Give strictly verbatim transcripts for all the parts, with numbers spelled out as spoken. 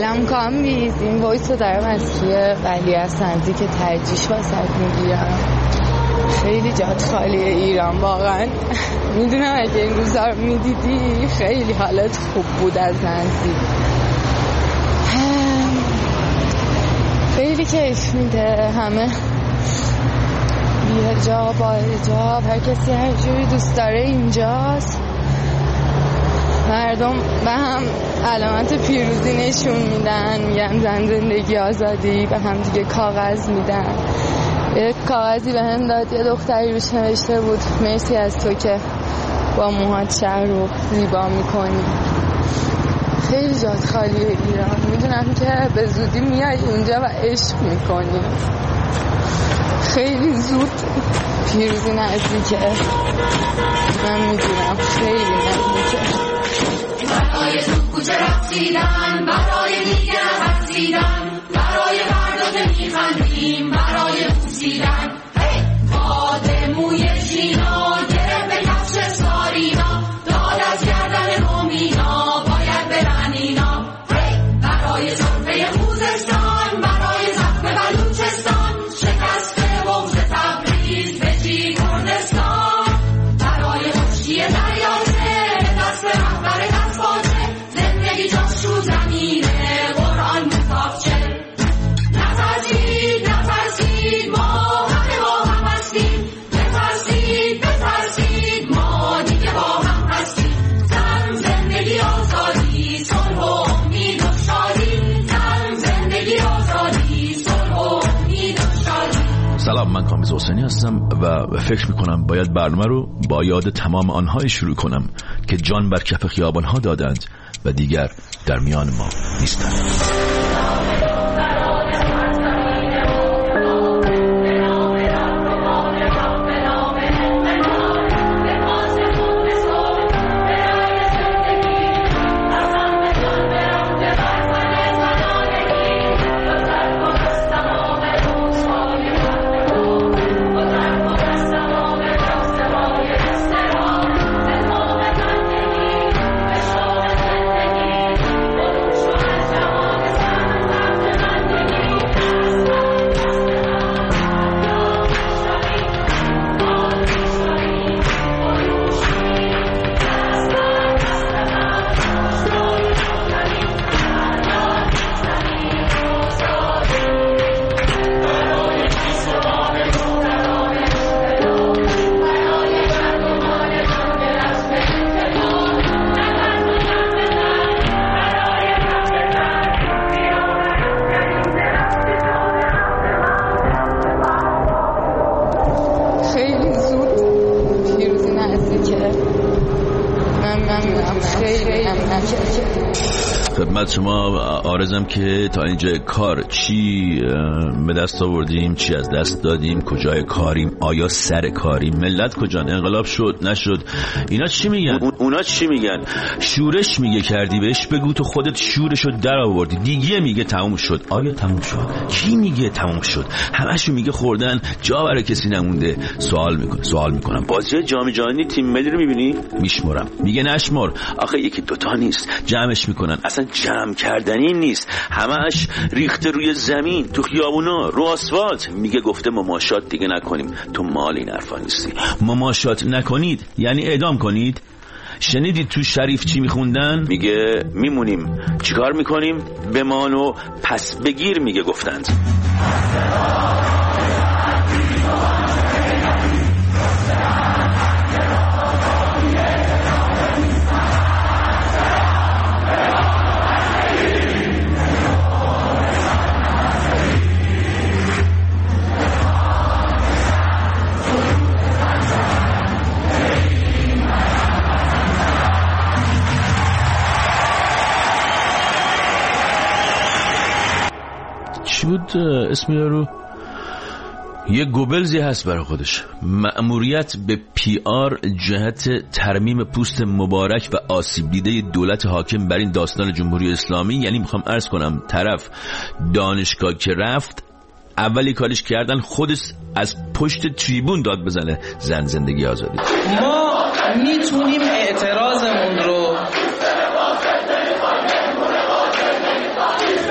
سلام کامبیز، این وایس رو دارم از توی ولیعصر که ترجیح واسط میگیرم. خیلی جات خالیه ایران واقعا. میدونم اگه این روزا رو میدیدی خیلی حالت خوب بود از نزدیک. خیلی کیف میده، همه بی حجاب با حجاب، هر کسی هر جوری دوست داره اینجاست. مردم به هم علامت پیروزی نشون میدن، میگن زن زندگی آزادی، به هم دیگه کاغذ میدن. یه کاغذی به هم داد، یه دختری روش نوشته بود مرسی از تو که با موهات شهر رو زیبا میکنی. خیلی جات خالیه ایران. میدونم که به زودی میای اینجا و عشق میکنی. خیلی زود پیروزی نزدیکه، من میدونم خیلی نزدیکه. برای تو کوچه رفتیدن، برای دیگه رفتیدن، برای فردا میخندیم، برای بوسیدن. باد موی جینا گره به کفش سارینا، داد از گردن رومینا باید برن اینا. برای صرفه خوزستان، برای زخم بلوچستان، شکست بغض تبریز به جی کردستان. برای خشکی دریاچه دست رهبر دستپاچه، زندگی جاش رو زمینه قرآن مصافچه. نترسید نترسید ما همه با هم هستیم، بترسید بترسید ما دیگه با هم هستیم. زن زندگی آزادی صلح و امید و شادی، زن زندگی آزادی صلح و امید و شادی. سلام، من کامبیز حسینی هستم و فکر میکنم باید برنامه رو با یاد تمام آنهای شروع کنم که جان بر کف خیابانها دادند و دیگر در میان ما نیستند. خدمت شما عارضم که تا اینجا کار چی به دست آوردیم، چی از دست دادیم، کجای کاریم، آیا سر کاریم، ملت کجان، انقلاب شد نشد، اینا چی میگن؟ اون اونا چی میگن؟ شورش میگه کردی بهش بگو تو خودت شورشو در آوردی. دیگه میگه تموم شد. آیا تموم شد؟ کی میگه تموم شد؟ همشو میگه خوردن جا برای کسی نمونده. سوال میکنه سوال میکنم بازی جام جهانی تیم ملی رو میبینی؟ میشمرم. میگه نشمر. آخه یکی دوتا نیست، جمعش میکنن. اصلا جمع کردنی نیست، همش ریخته روی زمین، تو خیابونا، رو آسفالت. میگه گفته مماشات دیگه نکنیم. تو مال این حرفا نیستی. مماشات نکنید یعنی اعدام کنید. شنیدید تو شریف چی میخوندن؟ میگه میمونیم چیکار میکنیم؟ بمان و پس بگیر میگه گفتند. چی بود اسم یارو؟ یه گوبلزی هست برای خودش، مأموریت به پی آر جهت ترمیم پوست مبارک و آسیب دیده دولت حاکم بر این داستان جمهوری اسلامی. یعنی میخوام عرض کنم طرف دانشگاه که رفت اولی کارش کردن خودش از پشت تریبون داد بزنه زن زندگی آزادی. ما میتونیم اعتراضمون رو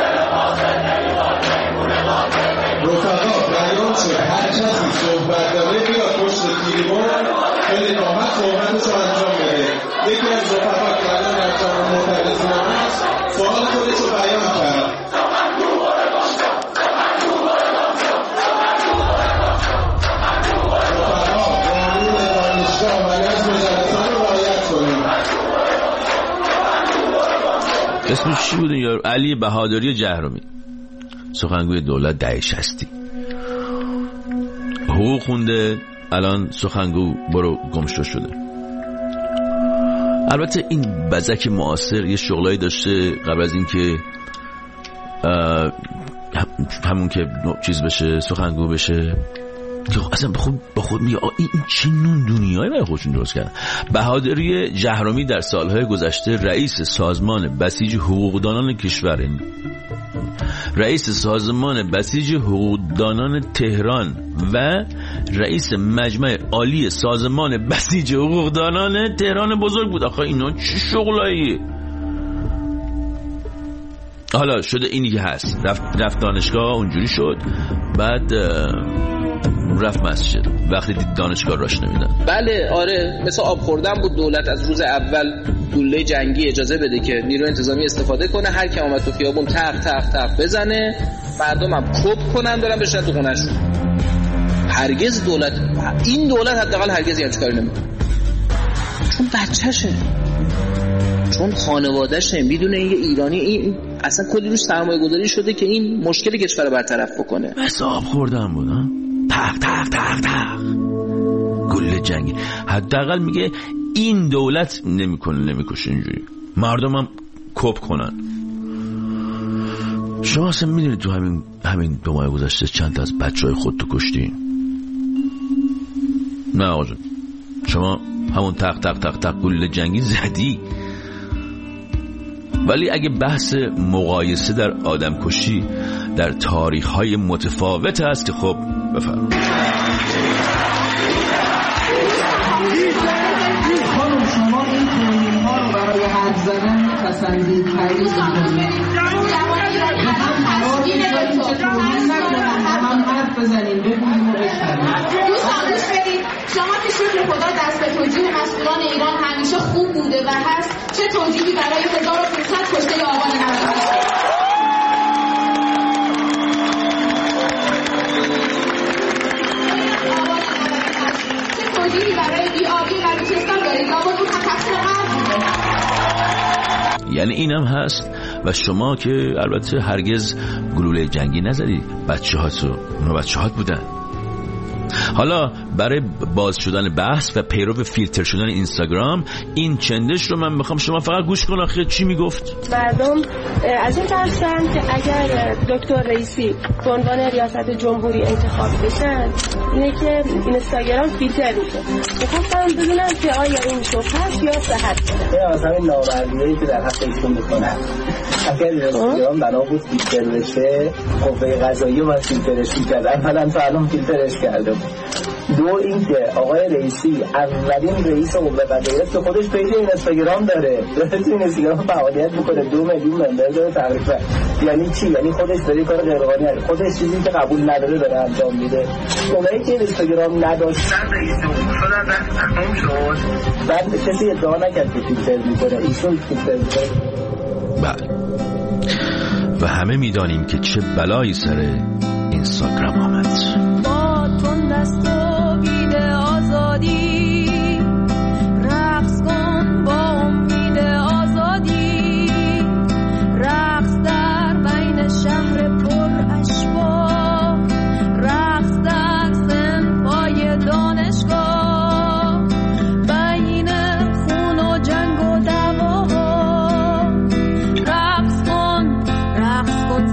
اسمش چی بود یا علی بهادری جهرمی، سخنگوی دولت دهه شصت. حقوق خونده، الان سخنگو برو گمشو شده. البته این بزک معاصر یه شغلایی داشته قبل از این که همون که چیز بشه، سخنگو بشه، که اصلا به خود به خود میگه این چه نون دنیایی برای خودشون درست کردن. بهادری جهرمی در سالهای گذشته رئیس سازمان بسیج حقوقدانان کشور، رئیس سازمان بسیج حقوقدانان تهران و رئیس مجمع عالی سازمان بسیج حقوقدانان تهران بزرگ بود. آخه اینا چه شغلاییه؟ حالا شده اینی که هست، رفت, رفت دانشگاه اونجوری شد، بعد رفت مسجد وقتی دید دانشگاه راش نمیدن. بله آره، مثل آب خوردن بود. دولت از روز اول گلوله جنگی اجازه بده که نیروی انتظامی استفاده کنه، هر کی اومد تو خیابون تق تق تق بزنه، مردم هم کپ کنن برن بشن تو خونه‌شون. هرگز دولت، این دولت حداقل هرگز این کاری نمیکنه، چون بچه‌شه، چون خانواده‌شه، میدونه این ایرانی، این اصلا کلی روش سرمایه‌گذاری شده که این مشکل کشور رو برطرف بکنه. بس آب خوردن بود ها، تق تق تق تق گل جنگی. حداقل میگه این دولت نمیکنه، نمیکشه اینجوری، مردم هم کپ کنن. شما اصلا میدونید تو همین همین دو ماه گذشته چند تا از بچهای خودتو کشتی؟ نه آقا جون، شما همون تق تق تق تق گل جنگی زدی. ولی اگه بحث مقایسه در آدم کشی در تاریخ‌های متفاوت هست که خب بفرمایید. خانم شما این ترمین‌ها رو برای حرف زدن پسندید خرید هم حرف بزنیم بگوییم و بشنویم. دوستان گوش بدید، شما که شکر خدا دست به توجیه مسئولان ایران همیشه خوب بوده و هست، چه توجیهی برای هزار و پانصد کشته آبان نود و هشت؟ چه توجیهی برای بی‌آبی بلوچستان دارید؟ لابد اون هم تقصیر غرب بوده. یعنی اینم هست. و شما که البته هرگز گلوله جنگی نزدی، بچه ها تو اونا بچه هات بودن. حالا برای باز شدن بحث و پیرو فیلتر شدن اینستاگرام، این چندش رو من میخوام شما فقط گوش کن. آخه چی میگفت؟ مردم از این ترسن که اگر دکتر رئیسی به عنوان ریاست جمهوری انتخاب بشن، اینه که اینستاگرام فیلتر میشه. میخواستم بدونم که آیا این شبه هست یا صحت کنه. این از همین نامردیایی که در حق ایشون میکنن. اگر اینستاگرام بنا بود فیلتر بشه، قوه قضاییه باید فیلترش میکرد. اولا تا الان فیلترش کرده. دو این که آقای رئیسی اولین رئیس قوه قضاییه که خودش پیج اینستاگرام داره، داره تو اینستاگرام فعالیت میکنه، دو میلیون ممبر داره تقریبا. یعنی چی؟ یعنی خودش داره کار غیر قانونی، خودش چیزی که قبول نداره داره انجام میده. اونایی که اینستاگرام نداشتن رئیس جمهور شدن وقتی تموم شد، بعد کسی ادعا نکرد که فیلتر میکنه، ایشون فیلتر میکنه. بله، و همه میدانیم که چه بلایی سر اینستاگرام آمد. با تون دست و بید آزادی، رقص کن با امید آزادی، رقص در بین شهر پر اشباح، رقص در سنفای دانشگاه، بین خون و جنگ و دعواها، رقص کن رقص کن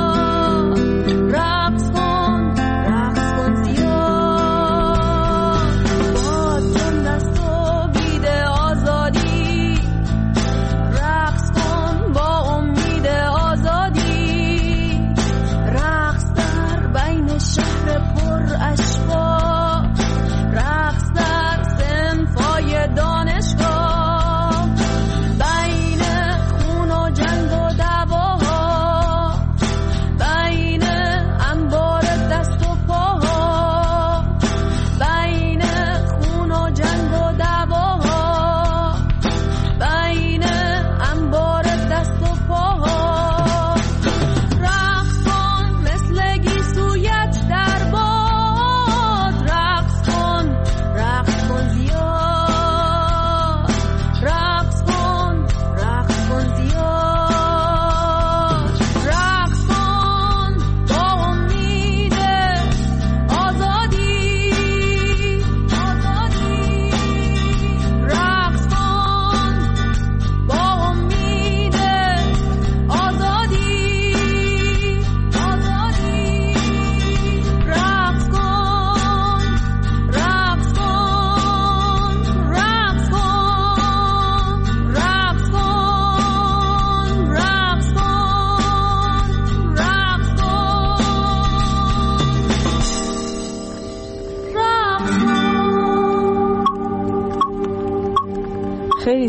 زیاد، رقص کن رقص کن زیاد.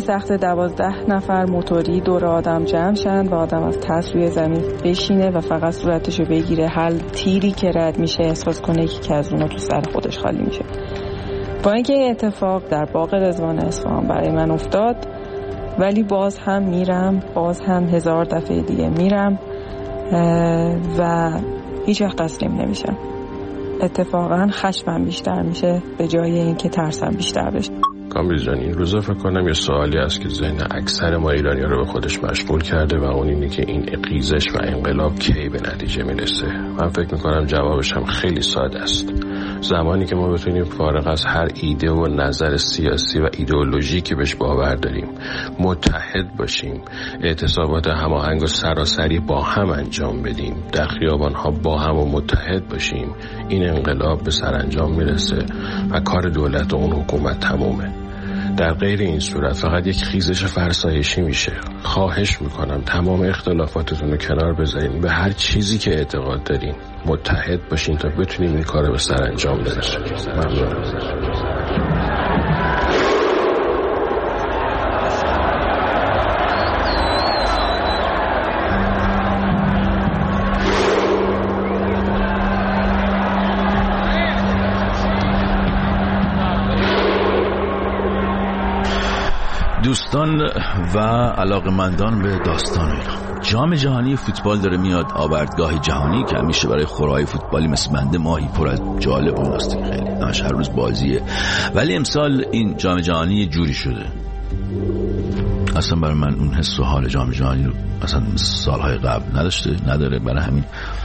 تخت دوازده نفر موتوری دور آدم جمع شن و آدم از ترس روی زمین بشینه و فقط صورتشو بگیره، هر تیری که رد میشه احساس کنه که از اونو تو سر خودش خالی میشه. با اینکه اتفاق در باغ رضوان اصفهان برای من افتاد، ولی باز هم میرم، باز هم هزار دفعه دیگه میرم و هیچ وقت تسلیم نمیشم. اتفاقا خشمم بیشتر میشه به جای اینکه ترسم بیشتر بشه. کامبیز جان، این روزا فکر کنم یه سوالی هست که ذهن اکثر ما ایرانی‌ها رو به خودش مشغول کرده و اون اینه که این قیزش و انقلاب کی به نتیجه میرسه. من فکر میکنم جوابش هم خیلی ساده است. زمانی که ما بتونیم فارغ از هر ایده و نظر سیاسی و ایدئولوژی که بهش باور داریم متحد باشیم، اعتصابات هماهنگ و سراسری با هم انجام بدیم، در خیابان‌ها با هم و متحد باشیم، این انقلاب به سرانجام میرسه و کار دولت و اون حکومت تمومه. در غیر این صورت فقط یک خیزش فرسایشی میشه. خواهش میکنم تمام اختلافاتتون رو کنار بذارین، به هر چیزی که اعتقاد دارین متحد باشین تا بتونیم این کار رو به سرانجام برسونیم. ممنونم. دوستان و علاقمندان به داستان ایران، جام جهانی فوتبال داره میاد، آوردگاه جهانی که همیشه برای خورهای فوتبالی مثل بنده ماهی پر از جالب و ناستیک، خیلی همش هر روز بازیه، ولی امسال این جام جهانی جوری شده. اصلا برای من اون حس و حال جام جهانی رو اصلا سالهای قبل نداشته، نداره. برای همین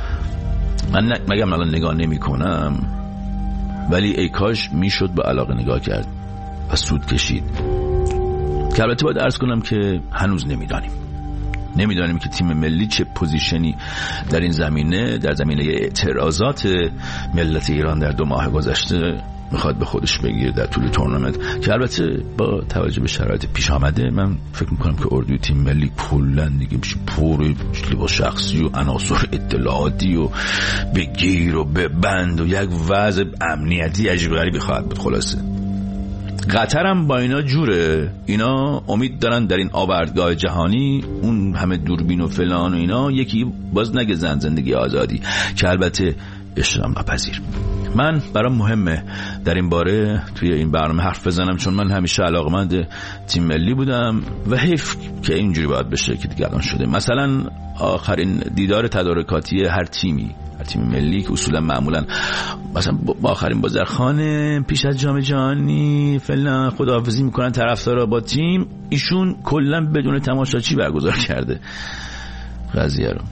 من مگم الان نگاه نمی کنم، ولی ای کاش میشد به علاقه نگاه کرد و سود کشید. که البته باید عرض کنم که هنوز نمیدانیم نمیدانیم که تیم ملی چه پوزیشنی در این زمینه، در زمینه اعتراضات ملت ایران در دو ماه گذشته میخواد به خودش بگیره در طول تورنمنت. که البته با توجه به شرایط پیش آمده من فکر میکنم که اردوی تیم ملی کلا دیگه میشه پر لباس شخصی و عناصر اطلاعاتی و بگیر و ببند و یک وضع امنیتی عجیب غریبی خواهد بود. خلاصه قطر هم با اینا جوره، اینا امید دارن در این آوردگاه جهانی اون همه دوربین و فلان و اینا یکی باز نگه زن زندگی آزادی، که البته اشترام ناپذیر. من برام مهمه در این باره توی این برنامه حرف بزنم، چون من همیشه علاقمند تیم ملی بودم و حیف که اینجوری باید بشه که دیگه الان شده. مثلا آخرین دیدار تدارکاتی هر تیمی، هر تیم ملی که اصولا معمولا مثلا با آخرین بازرخانه پیش از جام جهانی فلان خداحافظی میکنن طرفدارا با تیم، ایشون کلا بدون تماشاچی برگزار کرده قضیه رو.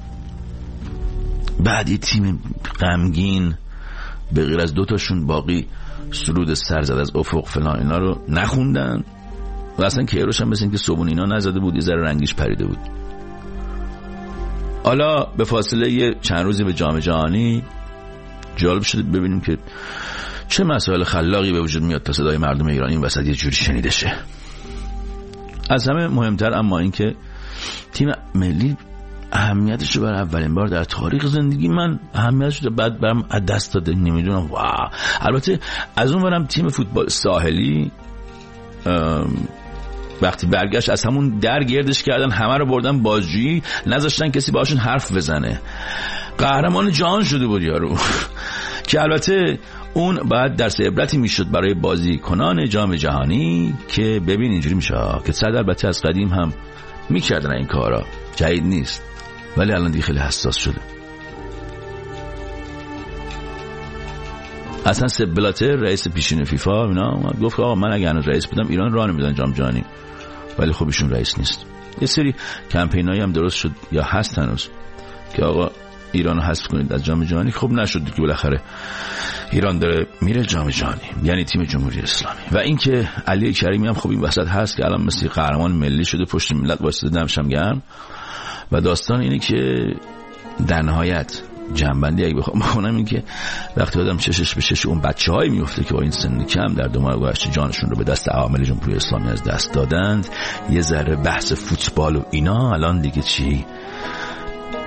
بعد یه تیم غمگین به غیر از دوتاشون باقی سرود سرزد از افق فلان اینا رو نخوندن و اصلا کیروش هم مثل این که صبون اینا نزده بود، یه ذره رنگیش پریده بود. حالا به فاصله یه چند روزی به جام جهانی جالب شده ببینیم که چه مسائل خلاقی به وجود میاد تا صدای مردم ایرانی این وسط یه جوری شنیده شه. از همه مهمتر اما این که تیم ملی اهمیتش رو برای اولین بار در تاریخ زندگی من اهمیتش رو بعد برام از دست داده. نمیدونم واو. البته از اون برم تیم فوتبال ساحلی وقتی برگشت از همون در گردش کردن، همه رو بردن بازجویی، نذاشتن کسی باشون حرف بزنه. قهرمان جهان شده بود یارو. که البته اون بعد درس عبرتی میشد برای بازیکنان جام جهانی که ببین اینجوری میشه که صد البته از قدیم هم میکردن این کارا، جدید نیست، ولی الان دیگه خیلی حساس شده. اصلا سپ بلاتر رئیس پیشین فیفا اینا گفت آقا من اگه هنوز رئیس بودم ایران راه نمیدادن جام جهانی، ولی خب ایشون رئیس نیست. یه سری کمپینایی هم درست شد یا هست هنوز که آقا ایرانو حذف کنید از جام جهانی. خب نشد که بالاخره ایران داره میره جام جهانی، یعنی تیم جمهوری اسلامی. و اینکه علی کریمی هم خب این وسط هست که الان مثل قهرمان ملی شده، پشت ملت واسطه دمشم گرم. و داستان اینه که در نهایت جنبندی اگه بخوام بکنم این که وقتی آدم چشش به چش اون بچه‌هایی میفته که با این سن کم در دو ماه گذشته جانشون رو به دست عوامل جمهوری اسلامی از دست دادند، یه ذره بحث فوتبال و اینا الان دیگه چی بیا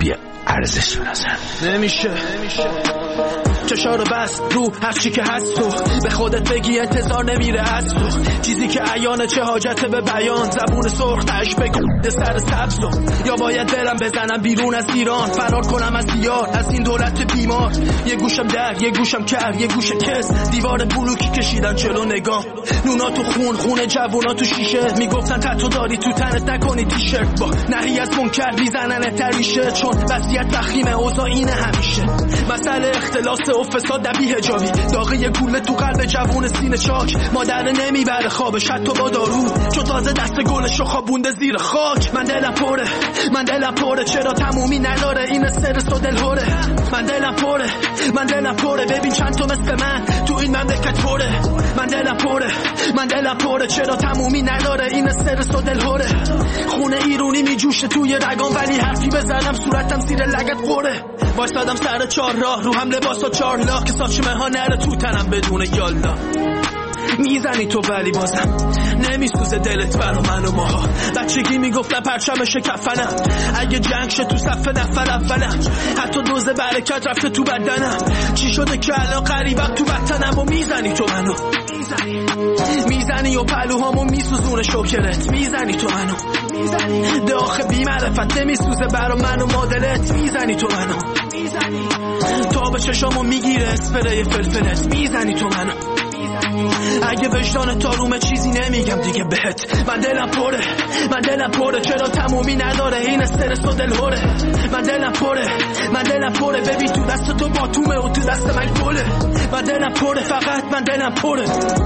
ارزش بنظرم. نمیشه چشارو بست رو هر چی که هست تو به خودت بگی انتظار نمیره از تو. چیزی که عیانه چه حاجته به بیان، زبون سرخ تش بگو سر سبزو. یا باید برم بزنم بیرون از ایران، فرار کنم از دیار از این دولت بیمار. یه گوشم در یه گوشم کر یه گوش کس، دیوار بلوکی کشیدن جلو نگاه. نونا تو خون خون جوونا تو شیشه، میگفتن تتو داری تو تنت نکنی تیشرت. با نهی از منکر میزنن تریشه، چون وضعیت تخریمه اوضاع اینه همیشه. مسئله اختلاس و فساد دبی حجابی، داغی گوله تو قلب جوون سینه چاک. مادر نمیبره خوابش حتی با دارو، چون تازه دست گلشو خوابونده زیر خاک. من دلم پره من دلم پره چرا تمومی نداره این استرس و دلهوره. من دلم پره من دلم پره ببین چند تا مثل من تو این مملکت پره. من دلم پره من دلم پره چرا تمومی نداره این استرس و دلهوره. خونه ایرونی میجوشه توی رگام، ولی حرفی بزنم صورتم زیر لگت پره. وایسادم سر چهار راه رو هم لباس و چهار لاخ، که ساچمه ها نره تو تنم بدون یالا. میزنی تو ولی بازم نمیسوزه دلت برا من و ماها. بچگی میگفتن پرچمش کفنم، اگه جنگ شه تو صف نفر اولم. حتی دوز برکت رفته تو بدنم، چی شده که الان قریبم تو وطنم. و میزنی تو منو میزنی و پلوهامو میسوزونه شوکرت. میزنی تو منو ده آخه بی معرفت نمیسوزه برا من و مادرت. میزنی تو منو تا به چشامو میگیره اسپری فلفلت. میزنی تو منو اگه وجدان تارومه چیزی نمیگم دیگه بهت. من دلم پره من دلم پره چرا تمومی نداره این استرس و دلهوره. من دلم پره من دلم پره ببین تو دست تو باتومه و تو دست من گله. من دلم پره فقط من دلم پره.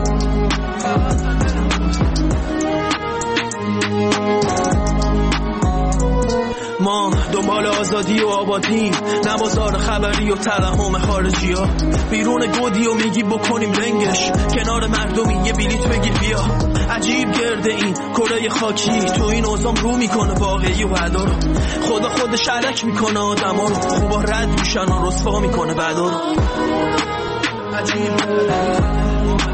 ما دنبال آزادی و آبادی، نه بازار خبری و ترحم خارجی ها. بیرون گودی و میگی بکنیم رنگش، کنار مردمی یه بلیت بگیر بیا. عجیب گرده این کره خاکی، تو این اوزام رو میکنه واقعی و وعدا رو. خدا خودش علک میکنه آدما رو، خوبا رد میشن و رسوا میکنه بعدا رو. عجیب گرده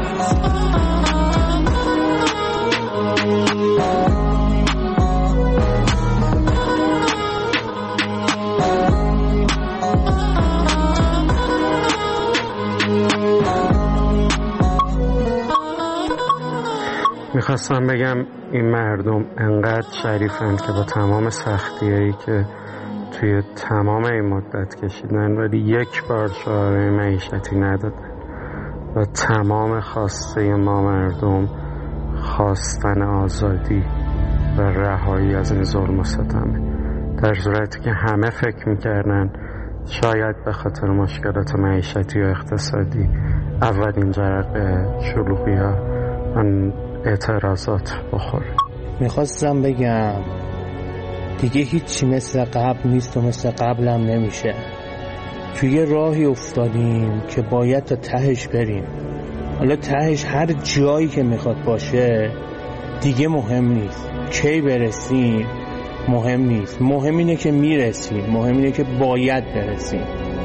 میخواستم بگم این مردم انقدر شریفند که با تمام سختیایی که توی تمام این مدت کشیدن ولی یک بار شعارهای معیشتی ندادن. و تمام خواسته ما مردم خواستن آزادی و رهایی از این ظلم و ستمه، در صورتی که همه فکر میکردن شاید به خاطر مشکلات معیشتی و اقتصادی اولین جرقه شلوغی ها من اعتراضات بخوره. میخواستم بگم دیگه هیچی مثل قبل نیست و مثل قبل هم نمیشه. توی راهی افتادیم که باید تا تهش بریم. حالا تهش هر جایی که میخواد باشه دیگه مهم نیست. کی برسیم مهم نیست، مهم اینه که میرسیم، مهم اینه که باید برسیم.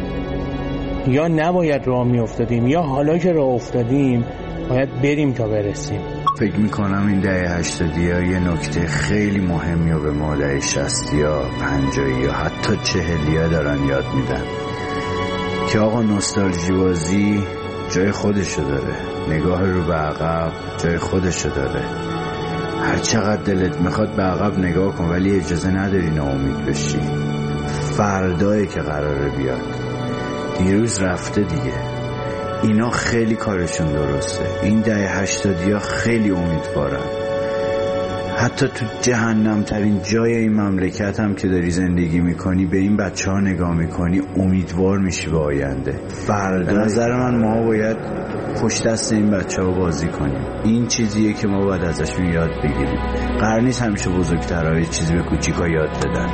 یا نباید راه میافتادیم یا حالا که راه افتادیم باید بریم تا برسیم. فکر میکنم این دهه هشتادی ها یه نکته خیلی مهمی رو به ما دهه شصتی ها پنجایی ها حتی چهلی ها دارن یاد میدن که آقا نوستالژی بازی جای خودشو داره، نگاه رو به عقب جای خودشو داره. هر چقدر دلت میخواد به عقب نگاه کن ولی اجازه نداری ناامید بشی. فردایی که قراره بیاد، دیروز رفته دیگه. اینا خیلی کارشون درسته. این دهه هشتادی ها خیلی امیدوارن. حتی تو جهنم ترین جای این مملکت هم که داری زندگی میکنی به این بچه ها نگاه میکنی امیدوار میشی به آینده. فردا نظر من ما باید پشت دست این بچه ها بازی کنیم. این چیزیه که ما باید ازشون یاد بگیریم. قرار نیست همیشه بزرگترها یه چیزی به کوچیکا یاد بدن.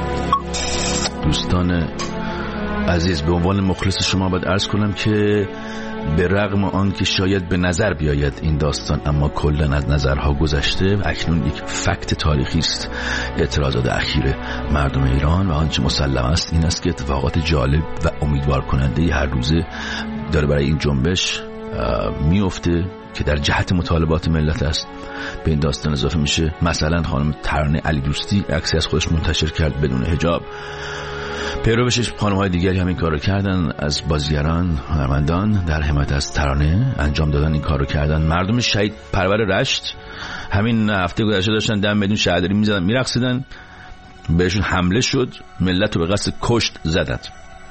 دوستان عزیز، به عنوان مخلص شما باید عرض کنم که به رغم آن که شاید به نظر بیاید این داستان، اما کلا از نظرها گذشته اکنون یک فکت تاریخی است. اعتراضات اخیر مردم ایران و آنچه مسلم است این است که اتفاقات جالب و امیدوار کننده هر روزه داره برای این جنبش میفته که در جهت مطالبات ملت است. به این داستان اضافه میشه مثلا خانم ترانه علی دوستی عکسی از خودش منتشر کرد بدون حجاب پیرو بشش خانم‌های دیگری هم این کارو کردن، از بازیگران هنرمندان در حمایت از ترانه انجام دادن این کارو کردن. مردم شهید پرور رشت همین هفته گذشته داشتن دم بدون شهرداری می‌زدن می‌رقصیدن، بهشون حمله شد، ملت رو به قصد کشت زدند.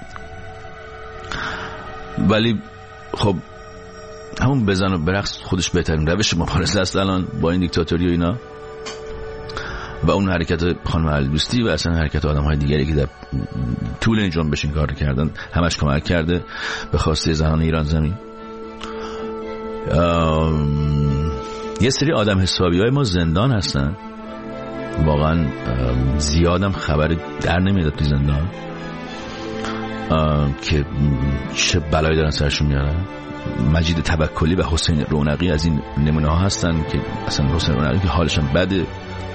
ولی خب همون بزن و برقص خودش بهترین روش مبارزه است الان با این دیکتاتوری و اینا و اون حرکت خانم الدوستی و اصلا حرکت آدم‌های دیگری که در طول این جنبش این کار کردن همش کمک کرده به خواسته زنان ایران زمین. یه سری آدم حسابی‌های ما زندان هستن، واقعا زیادم خبر در نمیاد تو زندان که چه بلایی دارن سرشون میارن. مجید توکلی و حسین رونقی از این نمونه ها هستن که اصلا حسین رونقی که حالش هم بده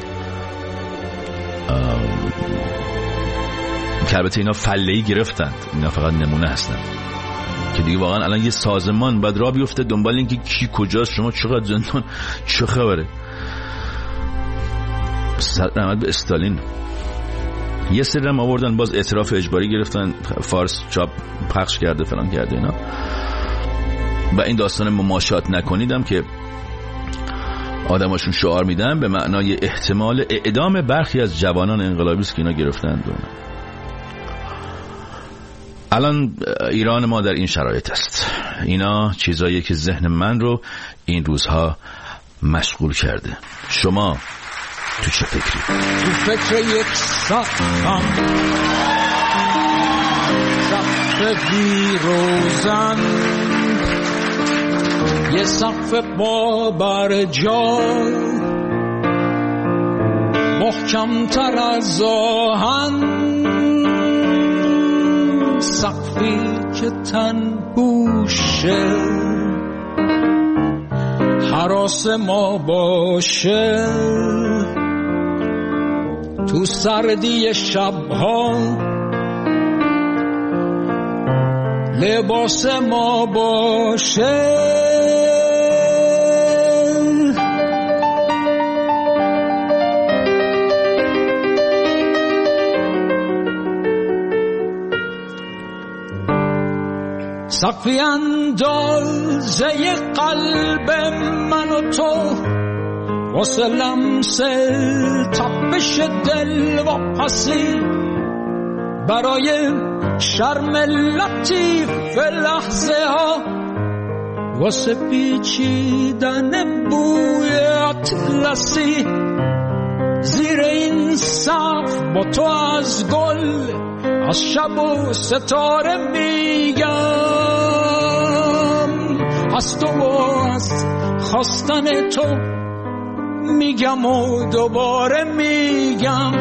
که البته اینا فله‌ای گرفتند، اینا فقط نمونه هستند که دیگه واقعا الان یه سازمان باید راه بیفته دنبال این که کی کجاست، شما چقدر زندان، چه خبره. رحمت به استالین. یه سری هم آوردن باز اعتراف اجباری گرفتن، فارس چاپ پخش کرده فلان کرده اینا و این داستان مماشات نکنیدم که آدماشون شعار میدن به معنای احتمال اعدام برخی از جوانان انقلابی است که اینا گرفتن. الان ایران ما در این شرایط است. اینا چیزایی که ذهن من رو این روزها مشغول کرده. شما تو چه فکری؟ تو فکر یک سقفم، سقف بی روزن، یه سقف با برجا محکم تر از آهن، سقفی که تن بوشه حراس ما باشه، تو سردی شبها لباس ما باشه. سقفی اندازه قلب من و تو، واسه لمس تپش دل و پسی، برای شرم لطیف لحظه ها، واسه پیچیدن بوی اطلسی، زیر این سقف با تو از گل، از شب و ستاره میگم، از تو و از خواستن تو میگم و دوباره میگم،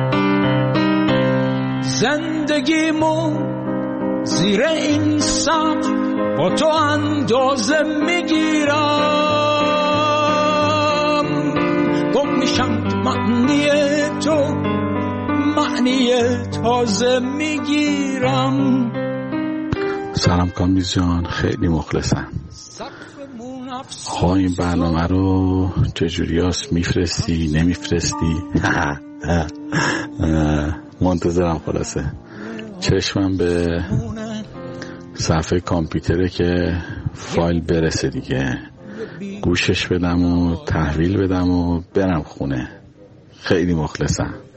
زندگیمو زیر این سقف با تو اندازه میگیرم، گم میشم معنی تو، معنی تازه میگیرم. سلام کامیز جان، خیلی مخلصم. آقا این برنامه رو چجوری هست، میفرستی نمیفرستی؟ منتظرم. خلاصه چشمم به صفحه کامپیوتره که فایل برسه دیگه، گوشش بدم و تحویل بدم و برم خونه. خیلی مخلصم.